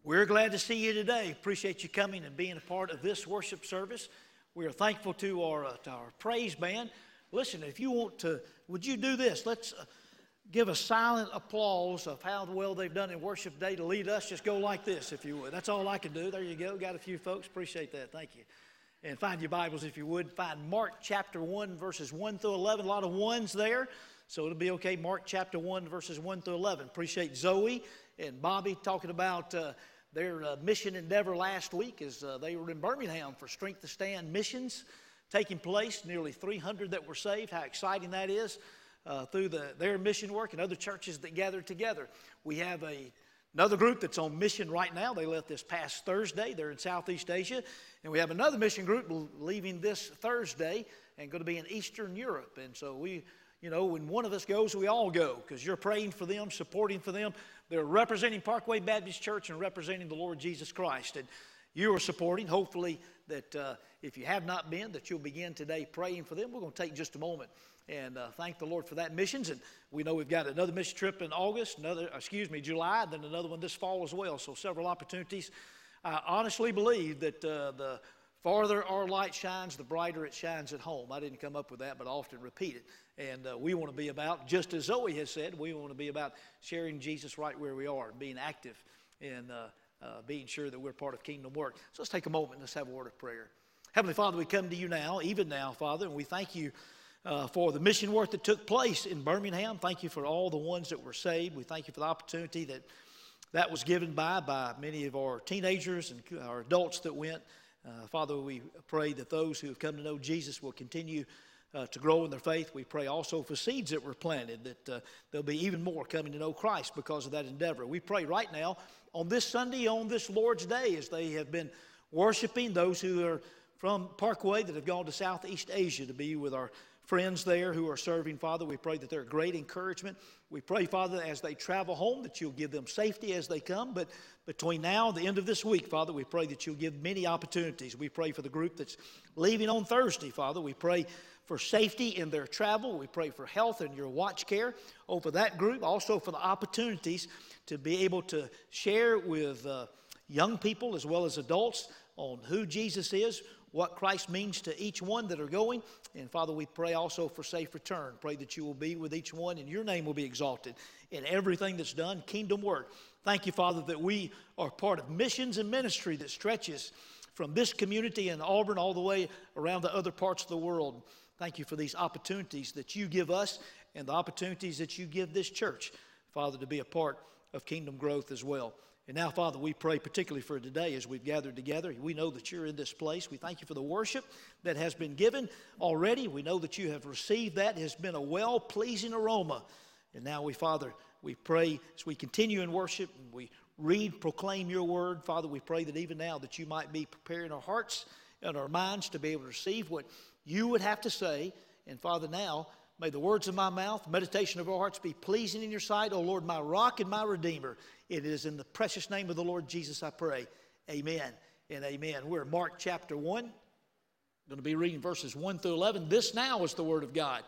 We're glad to see you today. Appreciate you coming and being a part of this worship service. We are thankful to our praise band. Listen, if you want to, would you do this? Let's give a silent applause of how well they've done in worship day to lead us. Just go like this, if you would. That's all I can do. There you go. Got a few folks. Appreciate that. Thank you. And find your Bibles, if you would. Find Mark chapter 1, verses 1 through 11. A lot of ones there, so it'll be okay. Mark chapter 1, verses 1 through 11. Appreciate Zoe and Bobby talking about their mission endeavor last week as they were in Birmingham for Strength to Stand missions taking place. Nearly 300 that were saved. How exciting that is through their mission work and other churches that gathered together. We have another group that's on mission right now. They left this past Thursday. They're in Southeast Asia. And we have another mission group leaving this Thursday and going to be in Eastern Europe. And so we, you know, when one of us goes, we all go because you're praying for them, supporting for them. They're representing Parkway Baptist Church and representing the Lord Jesus Christ. And you are supporting, hopefully, that if you have not been, that you'll begin today praying for them. We're going to take just a moment and thank the Lord for that missions. And we know we've got another mission trip in July, and then another one this fall as well. So several opportunities. I honestly believe that the farther our light shines, the brighter it shines at home. I didn't come up with that, but I often repeat it. And we want to be about, just as Zoe has said, we want to be about sharing Jesus right where we are, being active and being sure that we're part of kingdom work. So let's take a moment and let's have a word of prayer. Heavenly Father, we come to you now, even now, Father, and we thank you for the mission work that took place in Birmingham. Thank you for all the ones that were saved. We thank you for the opportunity that was given by many of our teenagers and our adults that went. Father, we pray that those who have come to know Jesus will continue to grow in their faith. We pray also for seeds that were planted, that there'll be even more coming to know Christ because of that endeavor. We pray right now on this Sunday, on this Lord's Day, as they have been worshiping, those who are from Parkway that have gone to Southeast Asia to be with our friends there who are serving, Father. We pray that they're a great encouragement. We pray, Father, as they travel home, that you'll give them safety as they come. But between now and the end of this week, Father, we pray that you'll give many opportunities. We pray for the group that's leaving on Thursday, Father. We pray for safety in their travel. We pray for health and your watch care over that group. Also for the opportunities to be able to share with young people as well as adults on who Jesus is, what Christ means to each one that are going. And Father, we pray also for safe return. Pray that you will be with each one and your name will be exalted in everything that's done, kingdom work. Thank you, Father, that we are part of missions and ministry that stretches from this community in Auburn all the way around the other parts of the world. Thank you for these opportunities that you give us and the opportunities that you give this church, Father, to be a part of kingdom growth as well. And now, Father, we pray particularly for today as we've gathered together. We know that you're in this place. We thank you for the worship that has been given already. We know that you have received that. It has been a well-pleasing aroma. And now, Father, we pray as we continue in worship and we read, proclaim your word. Father, we pray that even now that you might be preparing our hearts and our minds to be able to receive what you would have to say. And Father, now, may the words of my mouth, meditation of our hearts be pleasing in your sight, O Lord, my rock and my redeemer. It is in the precious name of the Lord Jesus I pray. Amen and amen. We're in Mark chapter 1. I'm going to be reading verses 1 through 11. This now is the word of God.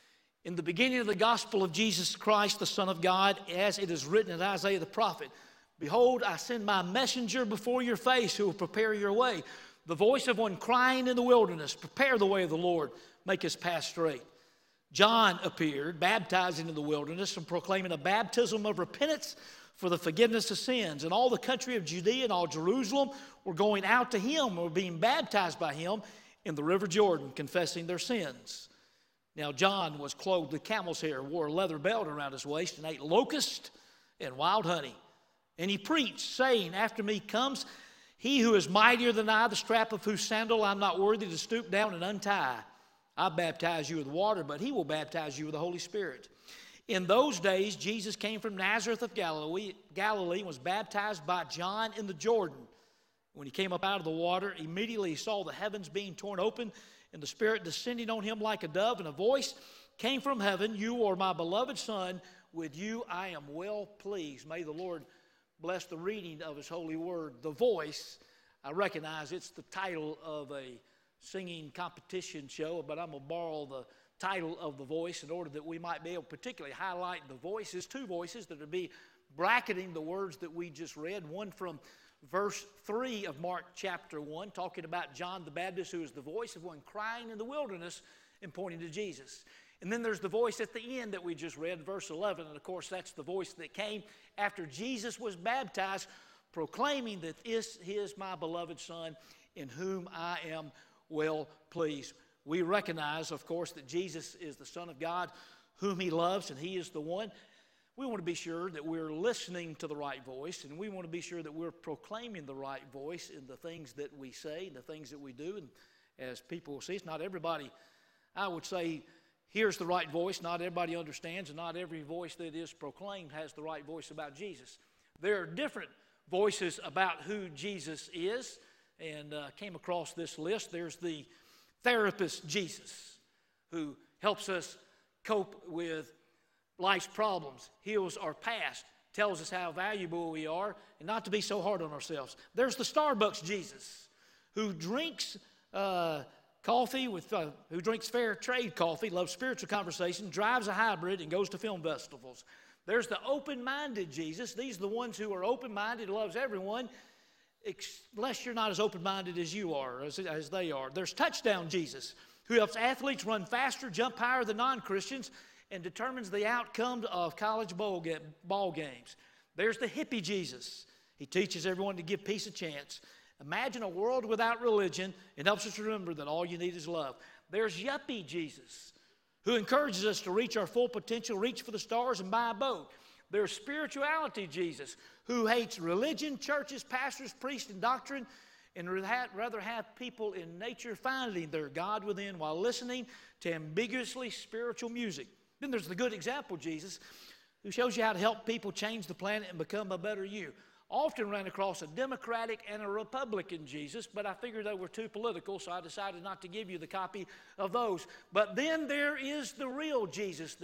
In the beginning of the gospel of Jesus Christ, the Son of God, as it is written in Isaiah the prophet, behold, I send my messenger before your face who will prepare your way. The voice of one crying in the wilderness, prepare the way of the Lord, make his path straight. John appeared, baptizing in the wilderness and proclaiming a baptism of repentance for the forgiveness of sins. And all the country of Judea and all Jerusalem were going out to him, or being baptized by him in the river Jordan, confessing their sins. Now John was clothed with camel's hair, wore a leather belt around his waist, and ate locust and wild honey. And he preached, saying, after me comes he who is mightier than I, the strap of whose sandal I'm not worthy to stoop down and untie. I baptize you with water, but he will baptize you with the Holy Spirit. In those days, Jesus came from Nazareth of Galilee and was baptized by John in the Jordan. When he came up out of the water, immediately he saw the heavens being torn open and the Spirit descending on him like a dove, and a voice came from heaven, you are my beloved Son, with you I am well pleased. May the Lord bless the reading of his holy word. The voice, I recognize it's the title of a singing competition show, but I'm going to borrow the title of The Voice in order that we might be able to particularly highlight the voices, two voices that are to be bracketing the words that we just read, one from verse 3 of Mark chapter 1, talking about John the Baptist, who is the voice of one crying in the wilderness and pointing to Jesus. And then there's the voice at the end that we just read, verse 11. And of course, that's the voice that came after Jesus was baptized, proclaiming that this is my beloved Son, in whom I am well pleased. We recognize, of course, that Jesus is the Son of God, whom He loves, and He is the one. We want to be sure that we're listening to the right voice, and we want to be sure that we're proclaiming the right voice in the things that we say and the things that we do. And as people will see, it's not everybody, I would say, hears the right voice. Not everybody understands, and not every voice that is proclaimed has the right voice about Jesus. There are different voices about who Jesus is, and came across this list. There's the therapist Jesus, who helps us cope with life's problems, heals our past, tells us how valuable we are, and not to be so hard on ourselves. There's the Starbucks Jesus, who drinks coffee who drinks fair trade coffee, loves spiritual conversation, drives a hybrid, and goes to film festivals. There's the open-minded Jesus. These are the ones who are open-minded, loves everyone, unless you're not as open-minded as you are, as they are. There's touchdown Jesus, who helps athletes run faster, jump higher than non-Christians, and determines the outcome of college ball games. There's the hippie Jesus. He teaches everyone to give peace a chance. Imagine a world without religion. It helps us remember that all you need is love. There's yuppie Jesus, who encourages us to reach our full potential, reach for the stars, and buy a boat. There's spirituality Jesus, who hates religion, churches, pastors, priests, and doctrine, and rather have people in nature finding their God within while listening to ambiguously spiritual music. Then there's the good example Jesus, who shows you how to help people change the planet and become a better you. Often ran across a Democratic and a Republican Jesus, but I figured they were too political, so I decided not to give you the copy of those. But then there is the real Jesus,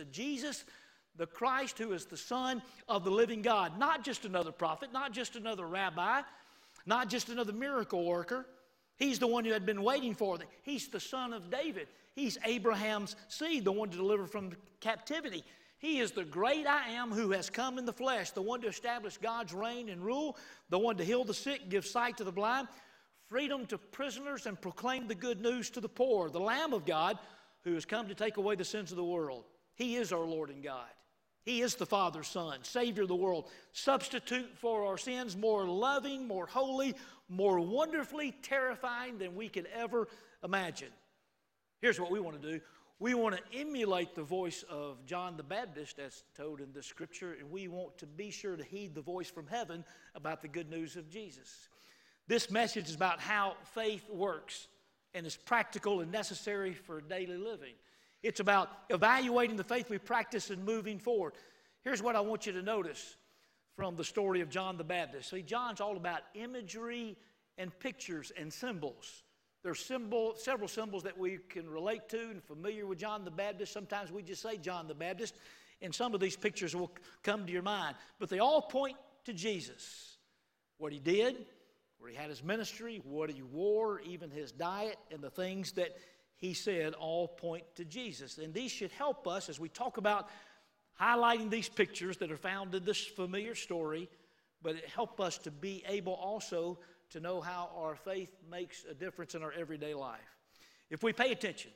the Christ, who is the Son of the living God. Not just another prophet, not just another rabbi, not just another miracle worker. He's the one who had been waiting for them. He's the son of David. He's Abraham's seed, the one to deliver from captivity. He is the great I am who has come in the flesh, the one to establish God's reign and rule, the one to heal the sick, give sight to the blind, freedom to prisoners, and proclaim the good news to the poor, the Lamb of God who has come to take away the sins of the world. He is our Lord and God. He is the Father's Son, Savior of the world, substitute for our sins, more loving, more holy, more wonderfully terrifying than we could ever imagine. Here's what we want to do. We want to emulate the voice of John the Baptist as told in the Scripture, and we want to be sure to heed the voice from heaven about the good news of Jesus. This message is about how faith works and is practical and necessary for daily living. It's about evaluating the faith we practice and moving forward. Here's what I want you to notice from the story of John the Baptist. See, John's all about imagery and pictures and symbols. There's several symbols that we can relate to and familiar with John the Baptist. Sometimes we just say John the Baptist, and some of these pictures will come to your mind. But they all point to Jesus. What he did, where he had his ministry, what he wore, even his diet, and the things that he said all point to Jesus. And these should help us as we talk about highlighting these pictures that are found in this familiar story, but it helps us to be able also to know how our faith makes a difference in our everyday life. If we pay attention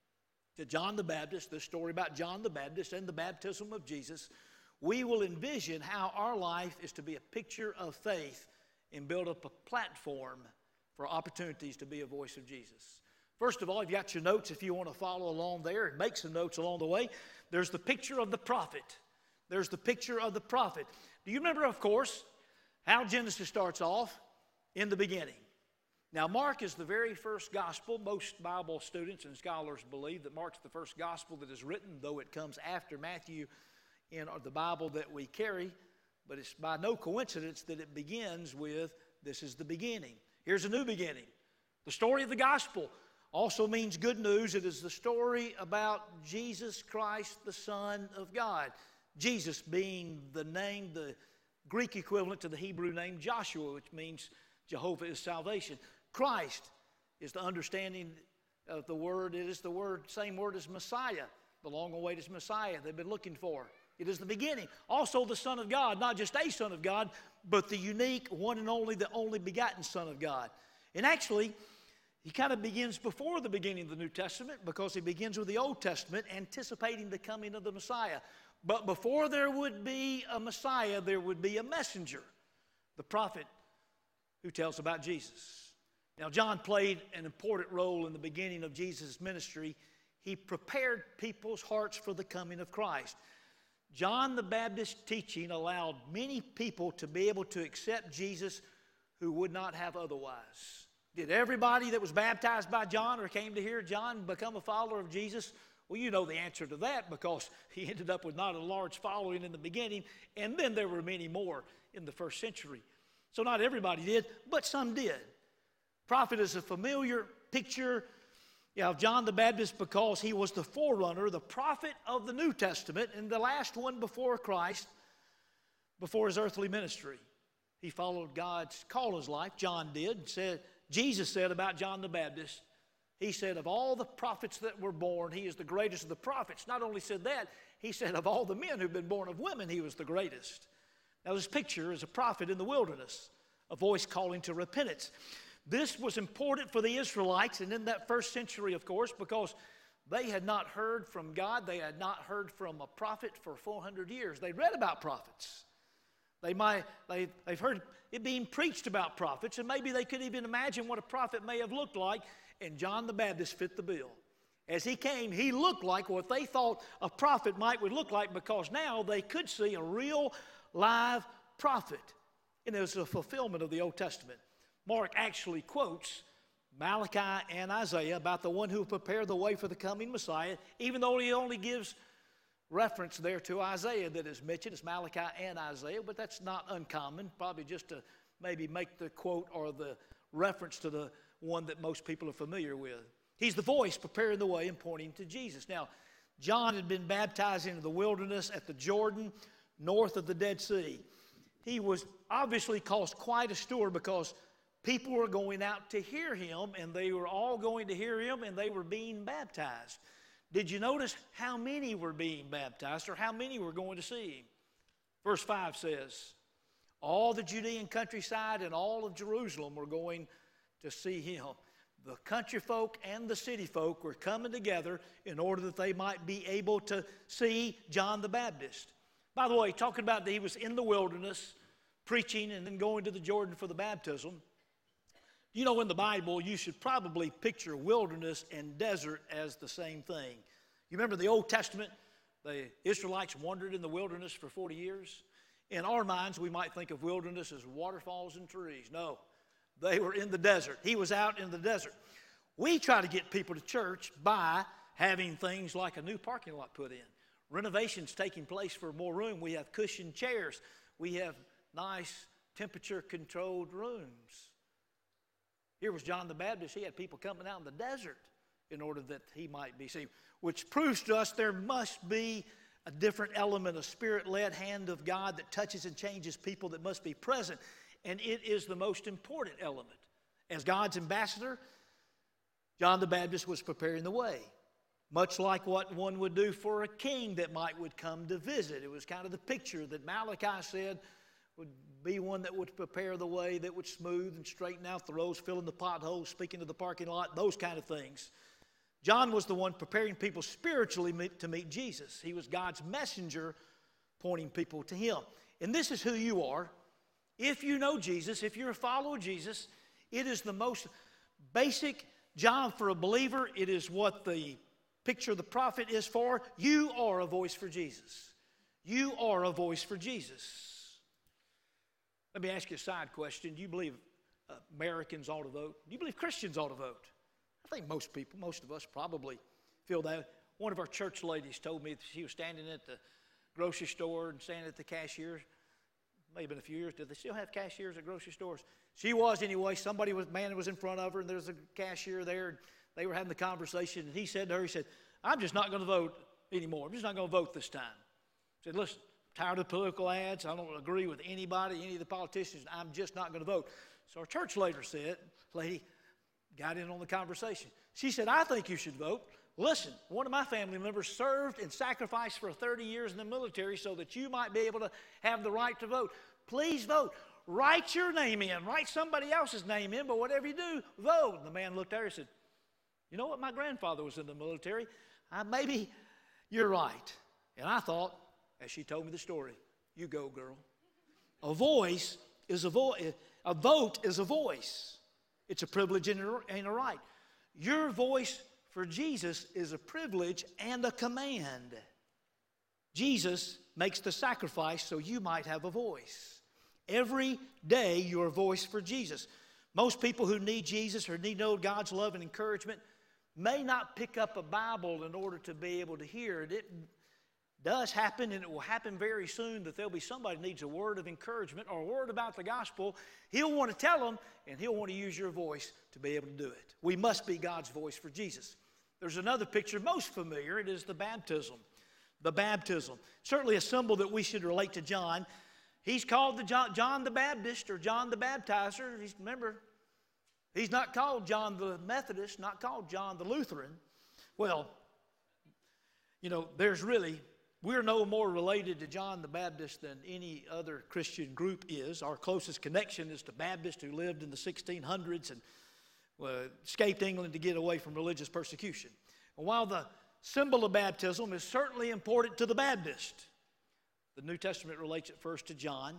to John the Baptist, this story about John the Baptist and the baptism of Jesus, we will envision how our life is to be a picture of faith and build up a platform for opportunities to be a voice of Jesus. First of all, you've got your notes if you want to follow along there and make some notes along the way. There's the picture of the prophet. There's the picture of the prophet. Do you remember, of course, how Genesis starts off? In the beginning. Now, Mark is the very first gospel. Most Bible students and scholars believe that Mark's the first gospel that is written, though it comes after Matthew in the Bible that we carry. But it's by no coincidence that it begins with, this is the beginning. Here's a new beginning. The story of the gospel also means good news. It is the story about Jesus Christ, the Son of God. Jesus being the name, the Greek equivalent to the Hebrew name Joshua, which means Jehovah is salvation. Christ is the understanding of the word. It is the word, same word as Messiah, the long-awaited Messiah they've been looking for. It is the beginning. Also the Son of God, not just a Son of God, but the unique, one and only, the only begotten Son of God. And actually, he kind of begins before the beginning of the New Testament because he begins with the Old Testament, anticipating the coming of the Messiah. But before there would be a Messiah, there would be a messenger, the prophet who tells about Jesus. Now, John played an important role in the beginning of Jesus' ministry. He prepared people's hearts for the coming of Christ. John the Baptist's teaching allowed many people to be able to accept Jesus who would not have otherwise. Did everybody that was baptized by John or came to hear John become a follower of Jesus? Well, you know the answer to that because he ended up with not a large following in the beginning, and then there were many more in the first century. So not everybody did, but some did. Prophet is a familiar picture of John the Baptist because he was the forerunner, the prophet of the New Testament, and the last one before Christ, before his earthly ministry. He followed God's call in his life. John did. Jesus said about John the Baptist, he said, of all the prophets that were born, he is the greatest of the prophets. Not only said that, he said of all the men who've been born of women, he was the greatest. Now this picture is a prophet in the wilderness, a voice calling to repentance. This was important for the Israelites, and in that first century, of course, because they had not heard from God. They had not heard from a prophet for 400 years. They read about prophets. They've heard it being preached about prophets, and maybe they could even imagine what a prophet may have looked like, and John the Baptist fit the bill. As he came, he looked like what they thought a prophet would look like because now they could see a real, live prophet. And it was a fulfillment of the Old Testament. Mark actually quotes Malachi and Isaiah about the one who will prepare the way for the coming Messiah, even though he only gives reference there to Isaiah that is mentioned. It's Malachi and Isaiah, but that's not uncommon, probably just to maybe make the quote or the reference to the one that most people are familiar with. He's the voice preparing the way and pointing to Jesus. Now, John had been baptized into the wilderness at the Jordan, north of the Dead Sea. He was obviously caused quite a stir because people were going out to hear him, and they were all going to hear him, and they were being baptized. Did you notice how many were being baptized or how many were going to see him? Verse 5 says, all the Judean countryside and all of Jerusalem were going to see him. The country folk and the city folk were coming together in order that they might be able to see John the Baptist. By the way, talking about that he was in the wilderness preaching and then going to the Jordan for the baptism. You know, in the Bible, you should probably picture wilderness and desert as the same thing. You remember the Old Testament, the Israelites wandered in the wilderness for 40 years. In our minds, we might think of wilderness as waterfalls and trees. No, they were in the desert. He was out in the desert. We try to get people to church by having things like a new parking lot put in. Renovations taking place for more room. We have cushioned chairs. We have nice temperature-controlled rooms. Here was John the Baptist. He had people coming out in the desert in order that he might be seen, which proves to us there must be a different element, a spirit-led hand of God that touches and changes people that must be present, and it is the most important element. As God's ambassador, John the Baptist was preparing the way, much like what one would do for a king that would come to visit. It was kind of the picture that Malachi said would be one that would prepare the way, that would smooth and straighten out the roads, fill in the potholes, speaking to the parking lot, those kind of things. John was the one preparing people spiritually to meet Jesus. He was God's messenger pointing people to him. And this is who you are. If you know Jesus, if you're a follower of Jesus, it is the most basic job for a believer. It is what the picture of the prophet is for. You are a voice for Jesus. You are a voice for Jesus. Let me ask you a side question. Do you believe Americans ought to vote? Do you believe Christians ought to vote? I think most people, most of us probably feel that. One of our church ladies told me that she was standing at the grocery store and standing at the cashier. May have been a few years. Do they still have cashiers at grocery stores? She was anyway. Man was in front of her, and there's a cashier there. And they were having the conversation, and he said to her, he said, I'm just not going to vote anymore. I'm just not going to vote this time. He said, listen, tired of political ads. I don't agree with anybody, any of the politicians. I'm just not going to vote. So our church lady got in on the conversation. She said, I think you should vote Listen, one of my family members served and sacrificed for 30 years in the military so that you might be able to have the right to vote. Please vote. Write your name in. Write somebody else's name in, but whatever you do, vote. And the man looked at her and said, you know what? My grandfather was in the military. Maybe you're right. And I thought, as she told me the story, you go, girl. A voice is a voice. A vote is a voice. It's a privilege and a right. Your voice for Jesus is a privilege and a command. Jesus makes the sacrifice so you might have a voice. Every day, your voice for Jesus. Most people who need Jesus or need to know God's love and encouragement may not pick up a Bible in order to be able to hear it. It does happen, and it will happen very soon, that there'll be somebody who needs a word of encouragement or a word about the gospel. He'll want to tell them, and he'll want to use your voice to be able to do it. We must be God's voice for Jesus. There's another picture most familiar. It is the baptism. The baptism. Certainly a symbol that we should relate to John. He's called John the Baptist or John the Baptizer. Remember, he's not called John the Methodist, not called John the Lutheran. Well, you know, we're no more related to John the Baptist than any other Christian group is. Our closest connection is to Baptists who lived in the 1600s and escaped England to get away from religious persecution. And while the symbol of baptism is certainly important to the Baptist, the New Testament relates it first to John.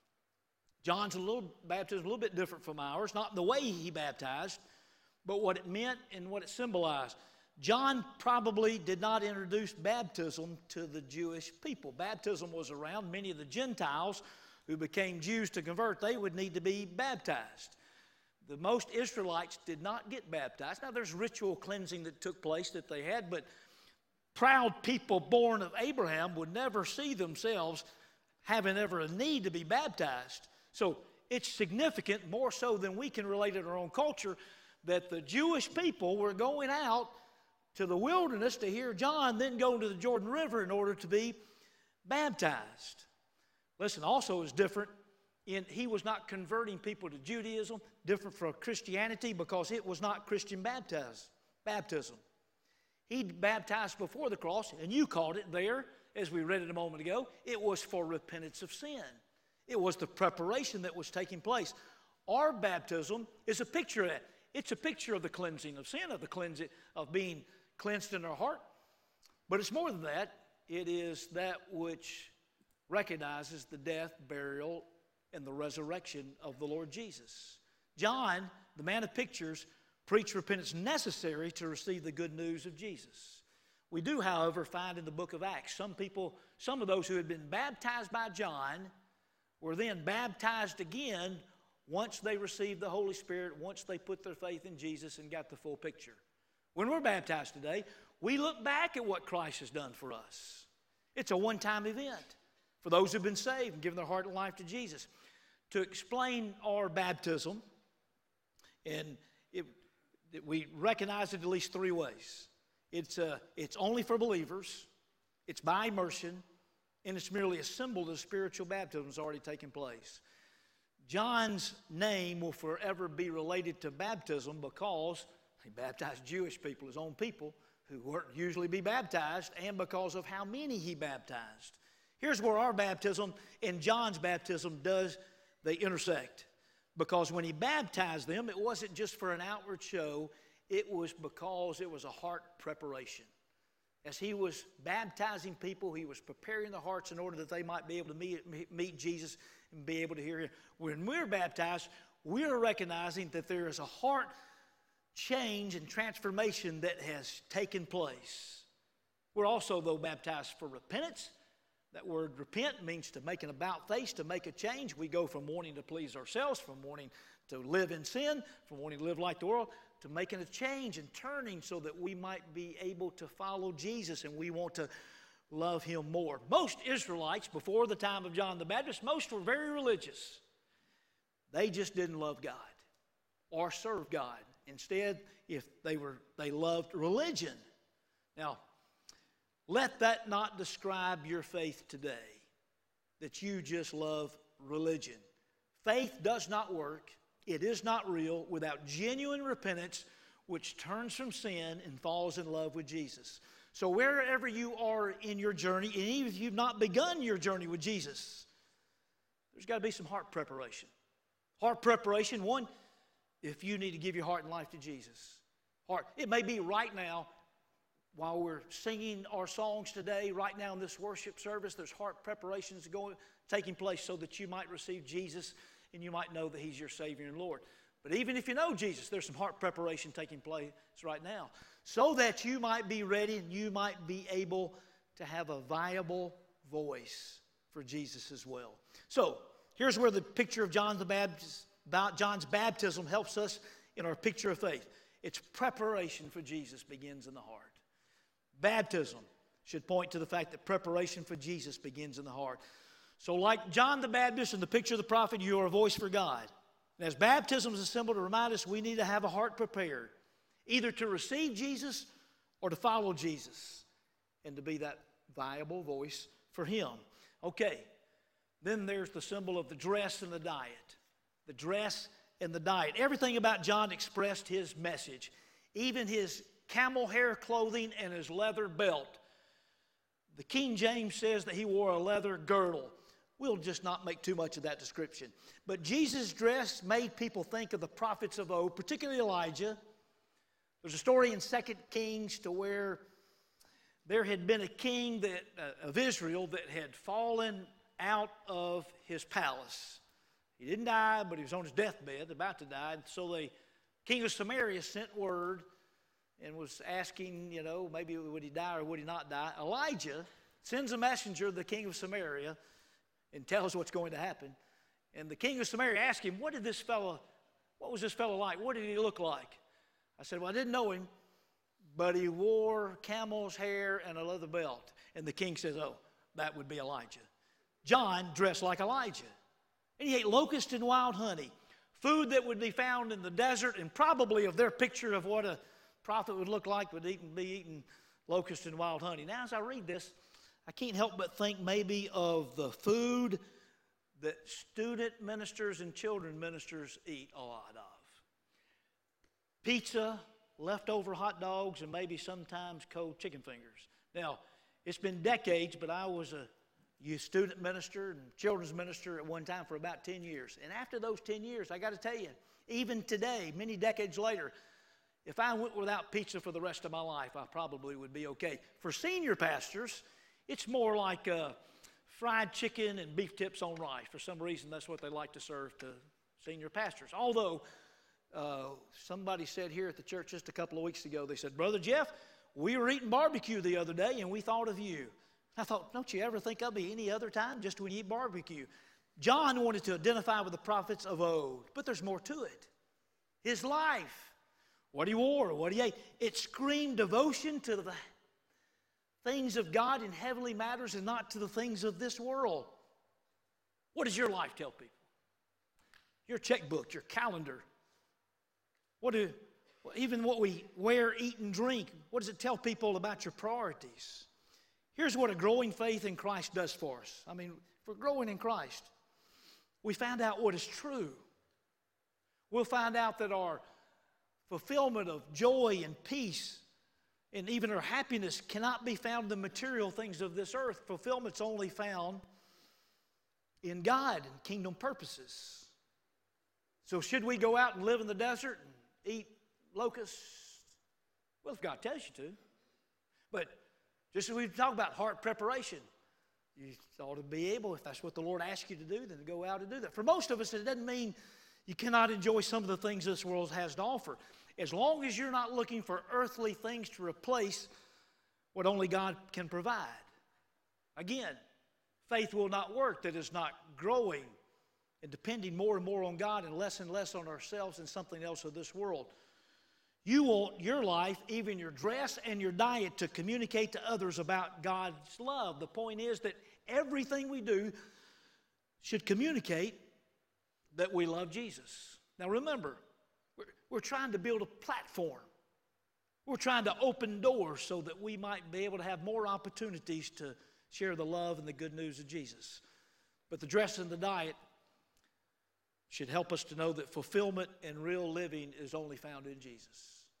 John's baptism a little bit different from ours, not in the way he baptized, but what it meant and what it symbolized. John probably did not introduce baptism to the Jewish people. Baptism was around. Many of the Gentiles who became Jews to convert, they would need to be baptized. The most Israelites did not get baptized. Now, there's ritual cleansing that took place that they had, but proud people born of Abraham would never see themselves having ever a need to be baptized. So it's significant, more so than we can relate in our own culture, that the Jewish people were going out to the wilderness to hear John, then go to the Jordan River in order to be baptized. Listen, also is different. He was not converting people to Judaism, different from Christianity, because it was not Christian baptism. He baptized before the cross, and you called it there, as we read it a moment ago, it was for repentance of sin. It was the preparation that was taking place. Our baptism is a picture of that. It's a picture of the cleansing of sin, of being cleansed in our heart. But it's more than that. It is that which recognizes the death, burial, and the resurrection of the Lord Jesus. John, the man of pictures, preached repentance necessary to receive the good news of Jesus. We do, however, find in the book of Acts, some of those who had been baptized by John were then baptized again once they received the Holy Spirit, once they put their faith in Jesus and got the full picture. When we're baptized today, we look back at what Christ has done for us. It's a one-time event for those who have been saved and given their heart and life to Jesus. To explain our baptism, and we recognize it at least three ways. It's only for believers, it's by immersion, and it's merely a symbol that spiritual baptism has already taken place. John's name will forever be related to baptism because he baptized Jewish people, his own people, who weren't usually be baptized, and because of how many he baptized. Here's where our baptism and John's baptism they intersect. Because when he baptized them, it wasn't just for an outward show, it was because it was a heart preparation. As he was baptizing people, he was preparing their hearts in order that they might be able to meet Jesus and be able to hear him. When we're baptized, we're recognizing that there is a heart change and transformation that has taken place. We're also, though, baptized for repentance. That word repent means to make an about face, to make a change. We go from wanting to please ourselves, from wanting to live in sin, from wanting to live like the world, to making a change and turning so that we might be able to follow Jesus and we want to love him more. Most Israelites, before the time of John the Baptist, most were very religious. They just didn't love God or serve God. Instead, they loved religion. Now, let that not describe your faith today, that you just love religion. Faith does not work. It is not real without genuine repentance, which turns from sin and falls in love with Jesus. So wherever you are in your journey, and even if you've not begun your journey with Jesus, there's got to be some heart preparation. Heart preparation, one, if you need to give your heart and life to Jesus. Heart. It may be right now, while we're singing our songs today, right now in this worship service, there's heart preparations taking place so that you might receive Jesus and you might know that He's your Savior and Lord. But even if you know Jesus, there's some heart preparation taking place right now so that you might be ready and you might be able to have a viable voice for Jesus as well. So here's where the picture of John the Baptist, about John's baptism helps us in our picture of faith. Its preparation for Jesus begins in the heart. Baptism should point to the fact that preparation for Jesus begins in the heart. So like John the Baptist in the picture of the prophet, you are a voice for God. And as baptism is a symbol to remind us we need to have a heart prepared, either to receive Jesus or to follow Jesus and to be that viable voice for Him. Okay, then there's the symbol of the dress and the diet. The dress and the diet. Everything about John expressed his message. Even his camel hair clothing and his leather belt. The King James says that he wore a leather girdle. We'll just not make too much of that description. But Jesus' dress made people think of the prophets of old, particularly Elijah. There's a story in 2 Kings to where there had been a king of Israel that had fallen out of his palace. He didn't die, but he was on his deathbed, about to die. And so the king of Samaria sent word and was asking, maybe would he die or would he not die. Elijah sends a messenger to the king of Samaria and tells what's going to happen. And the king of Samaria asked him, what was this fellow like? What did he look like? I said, well, I didn't know him, but he wore camel's hair and a leather belt. And the king says, oh, that would be Elijah. John dressed like Elijah. And he ate locusts and wild honey, food that would be found in the desert, and probably of their picture of what a prophet would look like would be eating locusts and wild honey. Now, as I read this, I can't help but think maybe of the food that student ministers and children ministers eat a lot of. Pizza, leftover hot dogs, and maybe sometimes cold chicken fingers. Now, it's been decades, but I was a youth student minister and children's minister at one time for about 10 years. And after those 10 years, I got to tell you, even today, many decades later, if I went without pizza for the rest of my life, I probably would be okay. For senior pastors, it's more like fried chicken and beef tips on rice. For some reason, that's what they like to serve to senior pastors. Although, somebody said here at the church just a couple of weeks ago, they said, Brother Jeff, we were eating barbecue the other day and we thought of you. I thought, don't you ever think of me any other time just when you eat barbecue? John wanted to identify with the prophets of old, but there's more to it. His life, what he wore, what he ate, it screamed devotion to the things of God in heavenly matters and not to the things of this world. What does your life tell people? Your checkbook, your calendar. Even what we wear, eat, and drink, what does it tell people about your priorities? Here's what a growing faith in Christ does for us. I mean, if we're growing in Christ, we find out what is true. We'll find out that our fulfillment of joy and peace and even our happiness cannot be found in the material things of this earth. Fulfillment's only found in God and kingdom purposes. So should we go out and live in the desert and eat locusts? Well, if God tells you to. But just as we've talked about heart preparation, you ought to be able, if that's what the Lord asks you to do, then to go out and do that. For most of us, it doesn't mean you cannot enjoy some of the things this world has to offer. As long as you're not looking for earthly things to replace what only God can provide. Again, faith will not work that is not growing and depending more and more on God and less on ourselves and something else of this world. You want your life, even your dress and your diet, to communicate to others about God's love. The point is that everything we do should communicate that we love Jesus. Now remember, we're trying to build a platform. We're trying to open doors so that we might be able to have more opportunities to share the love and the good news of Jesus. But the dress and the diet should help us to know that fulfillment and real living is only found in Jesus.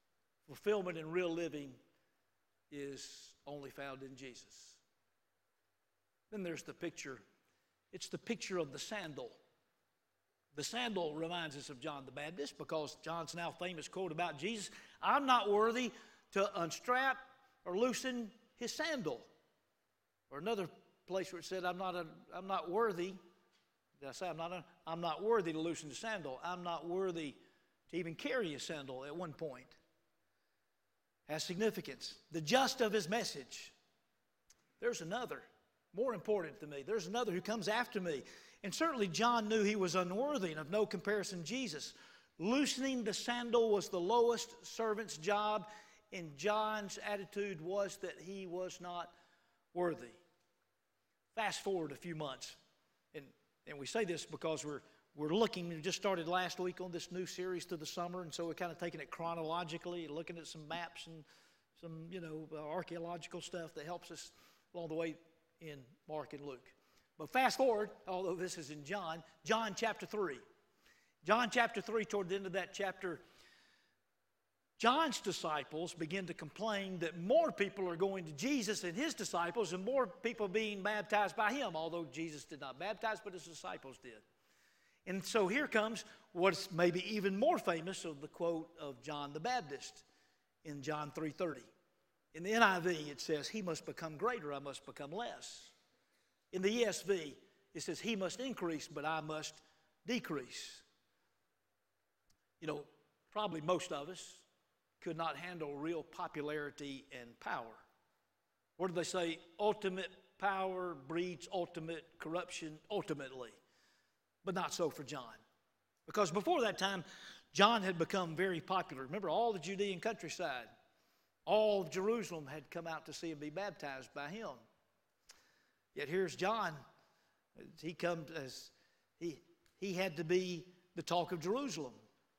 fulfillment in real living is only found in Jesus. Then there's the picture. It's the picture of the sandal. The sandal reminds us of John the Baptist because John's now famous quote about Jesus, I'm not worthy to unstrap or loosen his sandal. Or another place where it said, I'm not worthy. Did I say I'm not worthy to loosen the sandal? I'm not worthy to even carry a sandal at one point. Has significance. The just of his message. There's another, more important to me. There's another who comes after me. And certainly John knew he was unworthy and of no comparison Jesus. Loosening the sandal was the lowest servant's job, and John's attitude was that he was not worthy. Fast forward a few months, and we say this because we're looking, we just started last week on this new series through the summer, and so we're kind of taking it chronologically and looking at some maps and some, archaeological stuff that helps us along the way in Mark and Luke. But fast forward, although this is in John chapter 3. John chapter 3, toward the end of that chapter, John's disciples begin to complain that more people are going to Jesus and his disciples and more people being baptized by him, although Jesus did not baptize, but his disciples did. And so here comes what's maybe even more famous of the quote of John the Baptist in John 3:30. In the NIV, it says, he must become greater, I must become less. In the ESV, it says, he must increase, but I must decrease. Probably most of us could not handle real popularity and power. What do they say? Ultimate power breeds ultimate corruption ultimately. But not so for John. Because before that time, John had become very popular. Remember, all the Judean countryside, all of Jerusalem had come out to see him be baptized by him. Yet here's John. He comes as he had to be the talk of Jerusalem.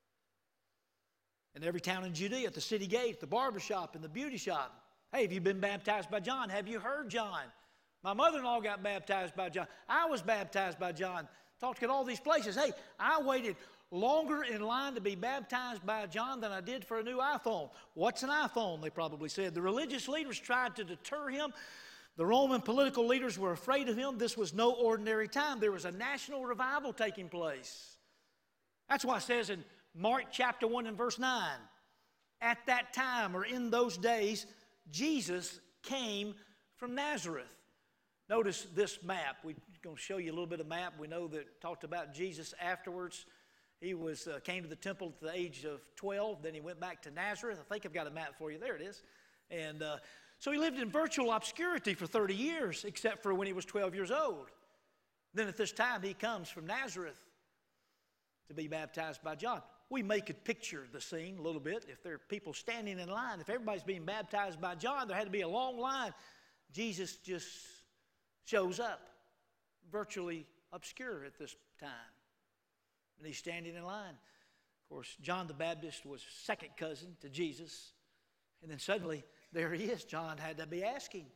In every town in Judea, at the city gate, the barber shop, and the beauty shop. Hey, have you been baptized by John? Have you heard John? My mother-in-law got baptized by John. I was baptized by John. Talked at all these places. Hey, I waited longer in line to be baptized by John than I did for a new iPhone. What's an iPhone? They probably said. The religious leaders tried to deter him. The Roman political leaders were afraid of him. This was no ordinary time. There was a national revival taking place. That's why it says in Mark chapter 1 and verse 9, at that time or in those days, Jesus came from Nazareth. Notice this map. We're going to show you a little bit of map. We know that talked about Jesus afterwards. He came to the temple at the age of 12. Then he went back to Nazareth. I think I've got a map for you. There it is. And so he lived in virtual obscurity for 30 years, except for when he was 12 years old. Then at this time, he comes from Nazareth to be baptized by John. We could picture the scene a little bit. If there are people standing in line, if everybody's being baptized by John, there had to be a long line. Jesus just shows up, virtually obscure at this time. And he's standing in line. Of course, John the Baptist was second cousin to Jesus. And then suddenly, there he is. John had to be asking,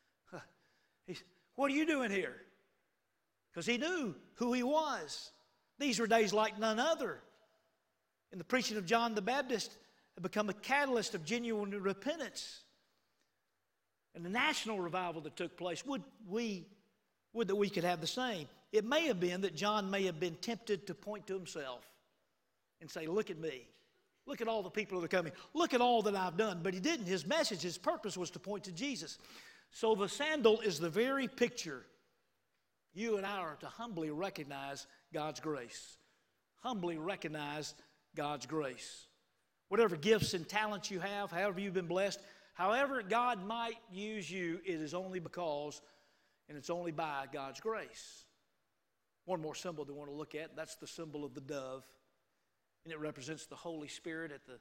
what are you doing here? Because he knew who he was. These were days like none other. And the preaching of John the Baptist had become a catalyst of genuine repentance. And the national revival that took place, would that we could have the same. It may have been that John may have been tempted to point to himself and say, look at me. Look at all the people that are coming. Look at all that I've done. But he didn't. His message, his purpose was to point to Jesus. So the sandal is the very picture. You and I are to humbly recognize God's grace. Humbly recognize God's grace. Whatever gifts and talents you have, however you've been blessed, however God might use you, it is only because and it's only by God's grace. One more symbol that we want to look at, that's the symbol of the dove. And it represents the Holy Spirit. At the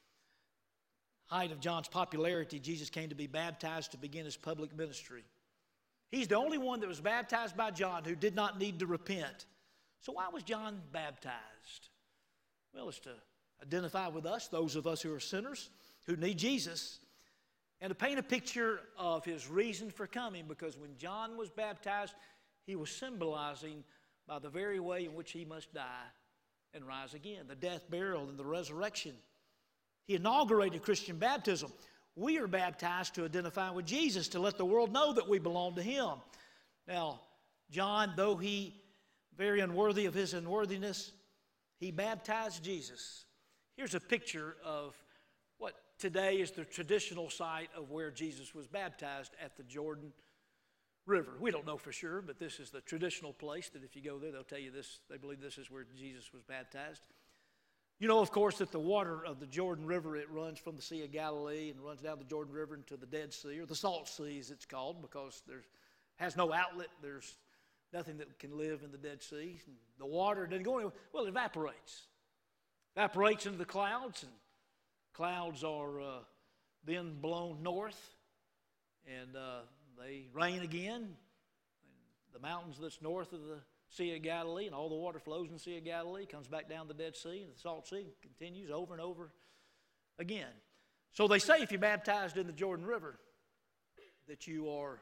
height of John's popularity, Jesus came to be baptized to begin his public ministry. He's the only one that was baptized by John who did not need to repent. So why was John baptized? Well, it's to identify with us, those of us who are sinners, who need Jesus, and to paint a picture of his reason for coming, because when John was baptized, he was symbolizing by the very way in which he must die and rise again, the death, burial, and the resurrection. He inaugurated Christian baptism. We are baptized to identify with Jesus, to let the world know that we belong to Him. Now, John, though he very unworthy of his unworthiness, he baptized Jesus. Here's a picture of what today is the traditional site of where Jesus was baptized at the Jordan River. We don't know for sure, but this is the traditional place that if you go there, they'll tell you this. They believe this is where Jesus was baptized. You know, of course, that the water of the Jordan River, it runs from the Sea of Galilee and runs down the Jordan River into the Dead Sea, or the Salt Sea as it's called, because there has no outlet. There's nothing that can live in the Dead Sea. And the water doesn't go anywhere. Well, it evaporates. Evaporates into the clouds, and clouds are then blown north, and they rain again. And the mountains that's north of the Sea of Galilee, and all the water flows in the Sea of Galilee, comes back down the Dead Sea, and the Salt Sea continues over and over again. So they say if you're baptized in the Jordan River, that you are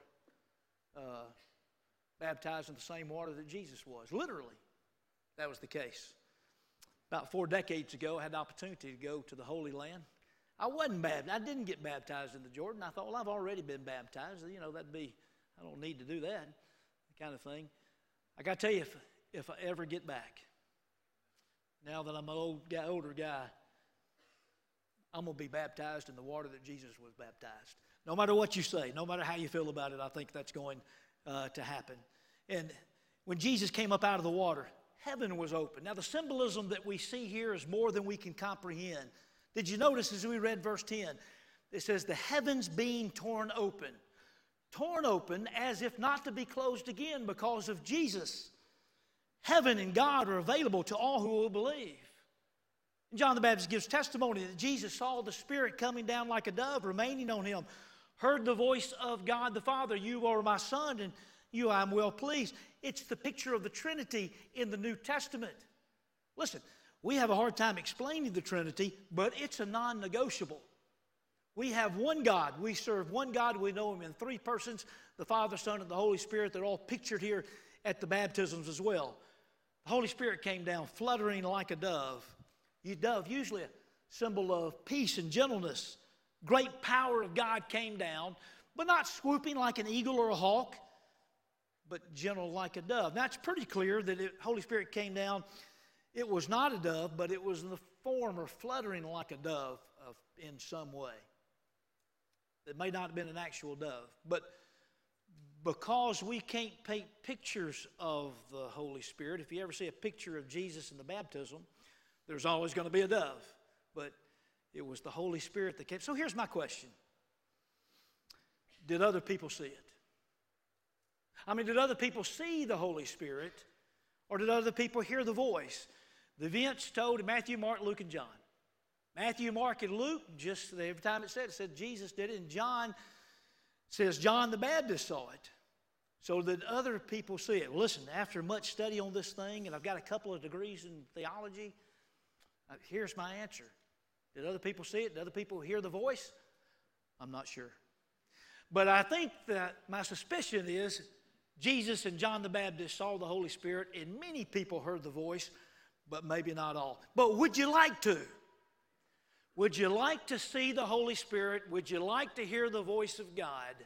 baptized in the same water that Jesus was. Literally, that was the case. About 4 decades ago, I had the opportunity to go to the Holy Land. I wasn't baptized. I didn't get baptized in the Jordan. I thought, well, I've already been baptized. You know, I don't need to do that kind of thing. I got to tell you, if I ever get back, now that I'm an older guy, I'm going to be baptized in the water that Jesus was baptized. No matter what you say, no matter how you feel about it, I think that's going to happen. And when Jesus came up out of the water, heaven was open. Now, the symbolism that we see here is more than we can comprehend. Did you notice as we read verse 10, it says, the heavens being torn open. Torn open as if not to be closed again because of Jesus. Heaven and God are available to all who will believe. And John the Baptist gives testimony that Jesus saw the Spirit coming down like a dove, remaining on him, heard the voice of God the Father, you are my Son, and you I am well pleased. It's the picture of the Trinity in the New Testament. Listen, we have a hard time explaining the Trinity, but it's a non-negotiable. We have one God. We serve one God. We know Him in 3 persons, the Father, Son, and the Holy Spirit. They're all pictured here at the baptisms as well. The Holy Spirit came down fluttering like a dove. Dove, usually a symbol of peace and gentleness. Great power of God came down, but not swooping like an eagle or a hawk, but gentle like a dove. Now, it's pretty clear that the Holy Spirit came down. It was not a dove, but it was in the form or fluttering like a dove in some way. It may not have been an actual dove, but because we can't paint pictures of the Holy Spirit, if you ever see a picture of Jesus in the baptism, there's always going to be a dove, but it was the Holy Spirit that came. So here's my question. Did other people see it? I mean, did other people see the Holy Spirit, or did other people hear the voice? The events told in Matthew, Mark, Luke, and John. Matthew, Mark, and Luke, just every time it said Jesus did it. And John says John the Baptist saw it. So did other people see it? Well, listen, after much study on this thing, and I've got a couple of degrees in theology, here's my answer. Did other people see it? Did other people hear the voice? I'm not sure. But I think that my suspicion is Jesus and John the Baptist saw the Holy Spirit, and many people heard the voice, but maybe not all. But would you like to? Would you like to see the Holy Spirit? Would you like to hear the voice of God?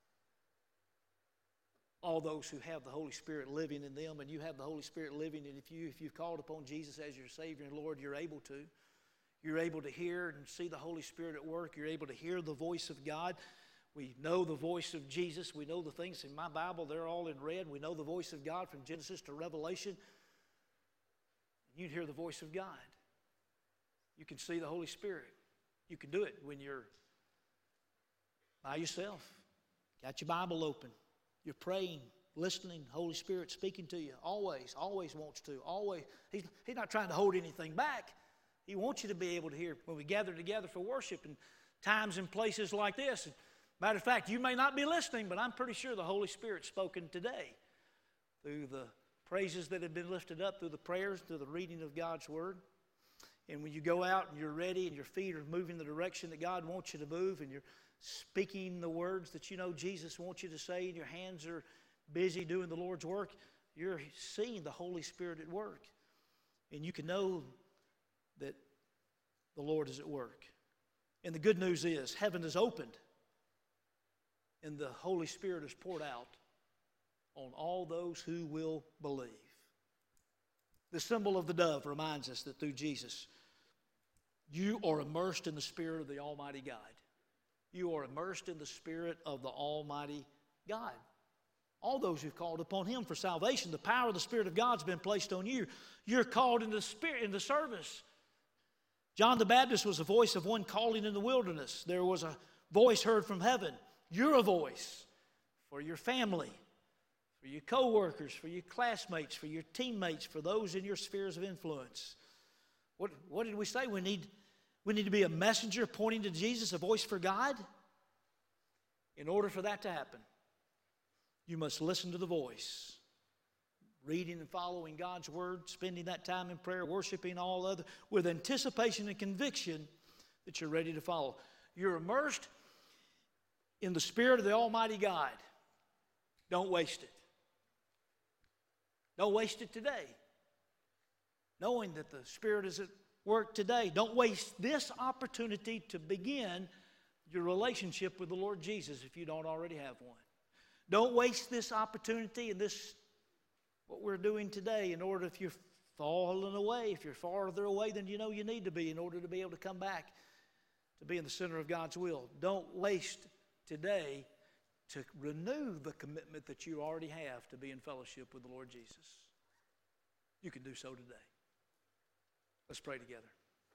All those who have the Holy Spirit living in them, and you have the Holy Spirit living in you, if you've called upon Jesus as your Savior and Lord, you're able to. You're able to hear and see the Holy Spirit at work. You're able to hear the voice of God. We know the voice of Jesus. We know the things in my Bible, they're all in red. We know the voice of God from Genesis to Revelation. You hear the voice of God. You can see the Holy Spirit. You can do it when you're by yourself. Got your Bible open. You're praying, listening, Holy Spirit speaking to you. Always wants to. Always. He's not trying to hold anything back. He wants you to be able to hear when we gather together for worship and times and places like this. Matter of fact, you may not be listening, but I'm pretty sure the Holy Spirit's spoken today through the praises that have been lifted up, through the prayers, through the reading of God's Word. And when you go out and you're ready and your feet are moving the direction that God wants you to move and you're speaking the words that you know Jesus wants you to say and your hands are busy doing the Lord's work, you're seeing the Holy Spirit at work. And you can know that the Lord is at work. And the good news is heaven is opened and the Holy Spirit is poured out on all those who will believe. The symbol of the dove reminds us that through Jesus, you are immersed in the Spirit of the Almighty God. You are immersed in the Spirit of the Almighty God. All those who've called upon Him for salvation, the power of the Spirit of God's been placed on you. You're called into the Spirit, in the service. John the Baptist was a voice of one calling in the wilderness. There was a voice heard from heaven. You're a voice for your family, for your co-workers, for your classmates, for your teammates, for those in your spheres of influence. What did we say? We need to be a messenger pointing to Jesus, a voice for God. In order for that to happen, you must listen to the voice. Reading and following God's Word, spending that time in prayer, worshiping all other, with anticipation and conviction that you're ready to follow. You're immersed in the Spirit of the Almighty God. Don't waste it. Don't waste it today. Knowing that the Spirit is at work today. Don't waste this opportunity to begin your relationship with the Lord Jesus if you don't already have one. Don't waste this opportunity and this, what we're doing today, in order, if you're falling away, if you're farther away than you know you need to be, in order to be able to come back to be in the center of God's will. Don't waste today to renew the commitment that you already have to be in fellowship with the Lord Jesus. You can do so today. Let's pray together.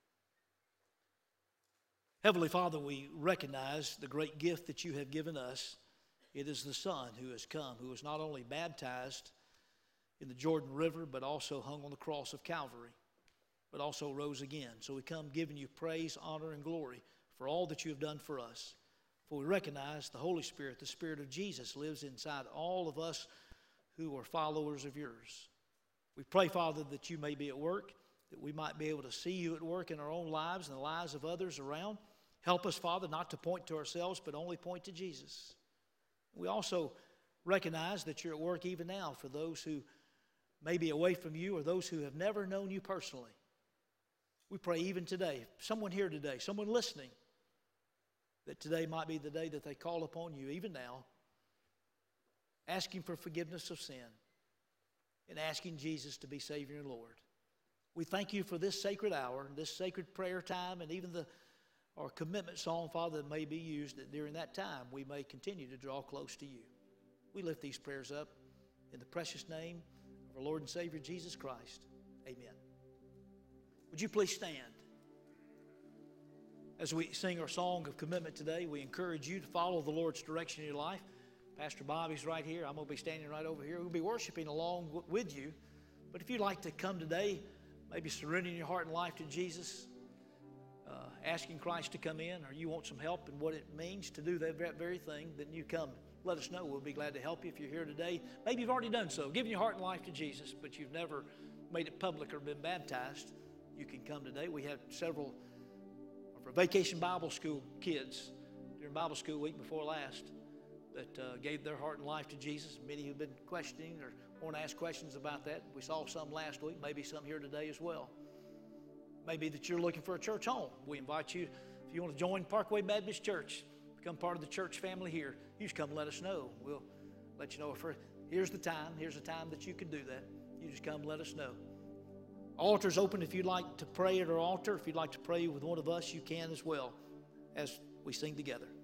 Heavenly Father, we recognize the great gift that you have given us. It is the Son who has come, who was not only baptized in the Jordan River, but also hung on the cross of Calvary, but also rose again. So we come giving you praise, honor, and glory for all that you have done for us. For we recognize the Holy Spirit, the Spirit of Jesus, lives inside all of us who are followers of yours. We pray, Father, that you may be at work, that we might be able to see you at work in our own lives and the lives of others around. Help us, Father, not to point to ourselves, but only point to Jesus. We also recognize that you're at work even now for those who may be away from you or those who have never known you personally. We pray even today, someone here today, someone listening, that today might be the day that they call upon you, even now, asking for forgiveness of sin and asking Jesus to be Savior and Lord. We thank you for this sacred hour, this sacred prayer time, and even our commitment song, Father, that may be used, that during that time we may continue to draw close to you. We lift these prayers up in the precious name of our Lord and Savior, Jesus Christ. Amen. Would you please stand? As we sing our song of commitment today, we encourage you to follow the Lord's direction in your life. Pastor Bobby's right here. I'm going to be standing right over here. We'll be worshiping along with you. But if you'd like to come today, maybe surrendering your heart and life to Jesus, asking Christ to come in, or you want some help in what it means to do that very thing, then you come. Let us know. We'll be glad to help you if you're here today. Maybe you've already done so, giving your heart and life to Jesus, but you've never made it public or been baptized. You can come today. We have several of our Vacation Bible School kids during Bible School week before last that gave their heart and life to Jesus. Many who've been questioning or want to ask questions about that. We saw some last week, maybe some here today as well. Maybe that you're looking for a church home. We invite you, if you want to join Parkway Baptist Church, become part of the church family here, you just come let us know. We'll let you know. Here's the time that you can do that. You just come let us know. Altar's open if you'd like to pray at our altar. If you'd like to pray with one of us, you can as well as we sing together.